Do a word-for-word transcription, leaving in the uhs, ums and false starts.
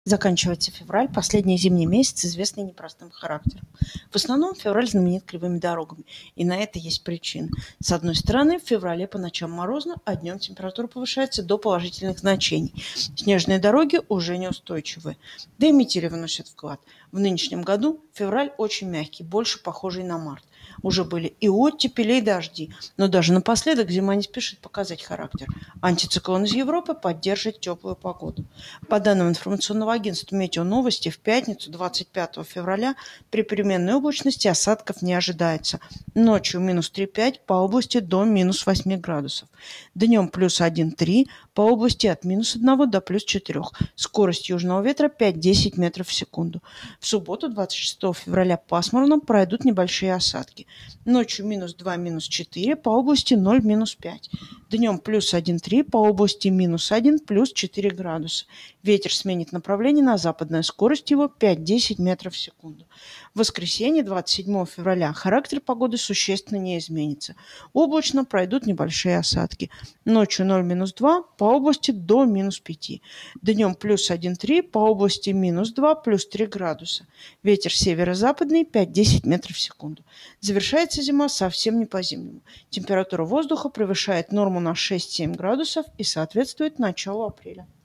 Заканчивается февраль, последний зимний месяц, известный непростым характером. В основном февраль знаменит кривыми дорогами, и на это есть причины. С одной стороны, в феврале по ночам морозно, а днем температура повышается до положительных значений. Снежные дороги уже неустойчивые, да и метели вносят вклад. В нынешнем году февраль очень мягкий, больше похожий на март. Уже были и оттепели, и дожди, но даже напоследок зима не спешит показать характер. Антициклон из Европы поддержит теплую погоду. По данным информационного агентства «Метеоновости», в пятницу, двадцать пятого февраля, при переменной облачности осадков не ожидается. Ночью минус три пять по области до минус восемь градусов. Днем плюс один три по области от минус один до плюс четыре. Скорость южного ветра пять-десять метров в секунду. В субботу, двадцать шестого февраля, пасмурно, пройдут небольшие осадки. Ночью минус два, минус четыре по области ноль, минус пять. Днем плюс один три по области минус один, плюс четыре градуса. Ветер сменит направление на западное, скорость его пять-десять метров в секунду. В воскресенье, двадцать седьмого февраля, характер погоды существенно не изменится. Облачно, пройдут небольшие осадки. Ночью ноль, минус два по области до минус пять. Днем плюс один три по области минус два, плюс три градуса. Ветер северо-западный пять-десять метров в секунду. Завершается зима совсем не по-зимнему. Температура воздуха превышает норму на шесть-семь градусов и соответствует началу апреля.